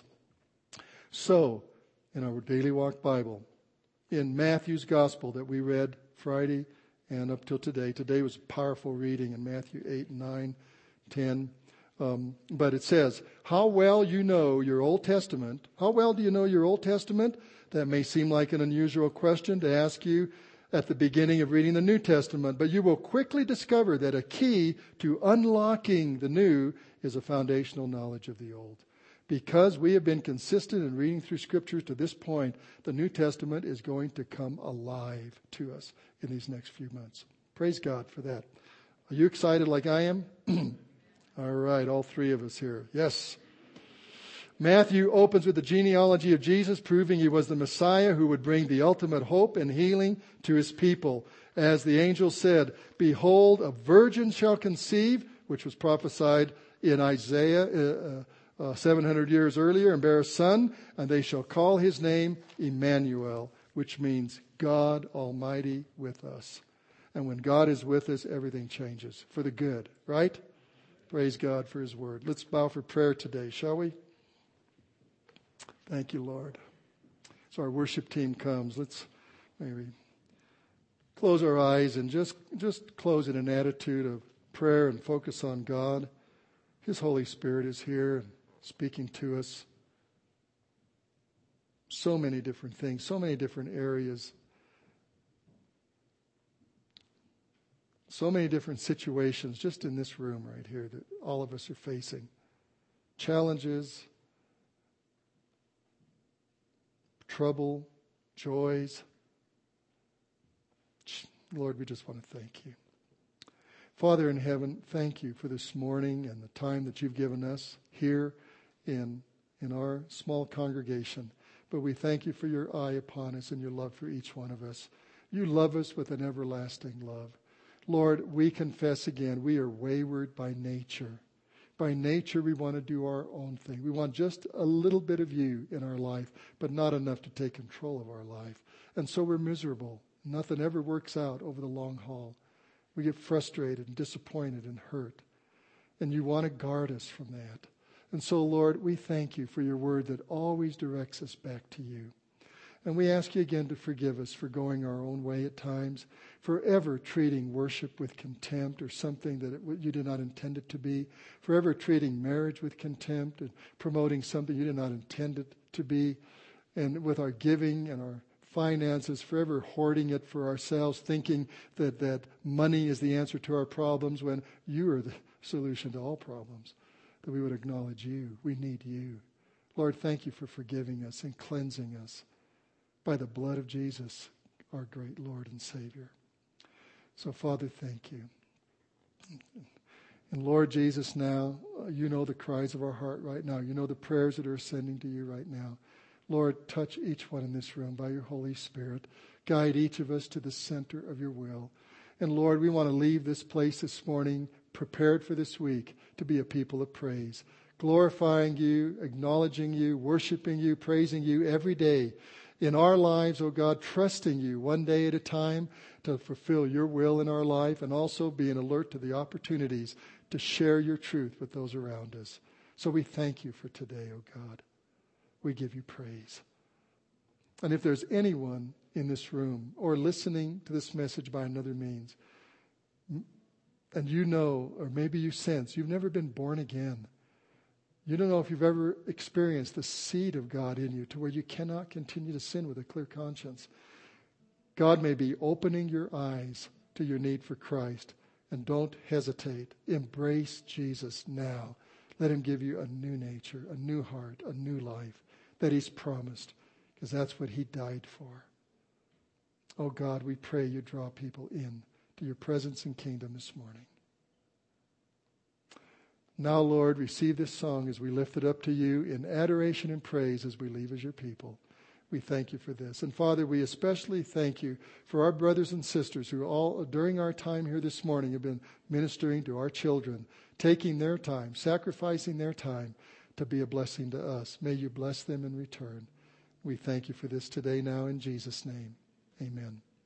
So, in our Daily Walk Bible, in Matthew's Gospel that we read Friday and up till today. Today was a powerful reading in Matthew eight, nine, ten. Um, but it says, how well you know your Old Testament. How well do you know your Old Testament? That may seem like an unusual question to ask you at the beginning of reading the New Testament, but you will quickly discover that a key to unlocking the new is a foundational knowledge of the Old. Because we have been consistent in reading through Scriptures to this point, the New Testament is going to come alive to us in these next few months. Praise God for that. Are you excited like I am? All right, all three of us here. Yes. Matthew opens with the genealogy of Jesus, proving he was the Messiah who would bring the ultimate hope and healing to his people. As the angel said, behold, a virgin shall conceive, which was prophesied in Isaiah uh, uh, seven hundred years earlier, and bear a son, and they shall call his name Emmanuel, which means God Almighty with us. And when God is with us, everything changes for the good, right? Praise God for his word. Let's bow for prayer today, shall we? Thank you, Lord. So our worship team comes. Let's maybe close our eyes and just, just close in an attitude of prayer and focus on God. His Holy Spirit is here and speaking to us. So many different things, so many different areas. So many different situations just in this room right here that all of us are facing. Challenges, trouble, joys. Lord, we just want to thank you. Father in heaven, thank you for this morning and the time that you've given us here in, in our small congregation. But we thank you for your eye upon us and your love for each one of us. You love us with an everlasting love. Lord, we confess again, we are wayward by nature. By nature, we want to do our own thing. We want just a little bit of you in our life, but not enough to take control of our life. And so we're miserable. Nothing ever works out over the long haul. We get frustrated and disappointed and hurt. And you want to guard us from that. And so, Lord, we thank you for your word that always directs us back to you. And we ask you again to forgive us for going our own way at times, for ever treating worship with contempt or something that it, you did not intend it to be, for ever treating marriage with contempt and promoting something you did not intend it to be, and with our giving and our finances, forever hoarding it for ourselves, thinking that, that money is the answer to our problems when you are the solution to all problems, that we would acknowledge you. We need you. Lord, thank you for forgiving us and cleansing us by the blood of Jesus, our great Lord and Savior. So, Father, thank you. And Lord Jesus, now, uh, you know the cries of our heart right now. You know the prayers that are ascending to you right now. Lord, touch each one in this room by your Holy Spirit. Guide each of us to the center of your will. And Lord, we want to leave this place this morning prepared for this week to be a people of praise, glorifying you, acknowledging you, worshiping you, praising you every day in our lives, oh God, trusting you one day at a time to fulfill your will in our life, and also being alert to the opportunities to share your truth with those around us. So we thank you for today, oh God. We give you praise. And if there's anyone in this room or listening to this message by another means, and you know, or maybe you sense, you've never been born again. You don't know if you've ever experienced the seed of God in you to where you cannot continue to sin with a clear conscience. God may be opening your eyes to your need for Christ. And don't hesitate. Embrace Jesus now. Let him give you a new nature, a new heart, a new life that he's promised, because that's what he died for. Oh God, we pray you draw people in to your presence and kingdom this morning. Now, Lord, receive this song as we lift it up to you in adoration and praise as we leave as your people. We thank you for this. And Father, we especially thank you for our brothers and sisters who all, during our time here this morning, have been ministering to our children, taking their time, sacrificing their time to be a blessing to us. May you bless them in return. We thank you for this today now in Jesus' name. Amen.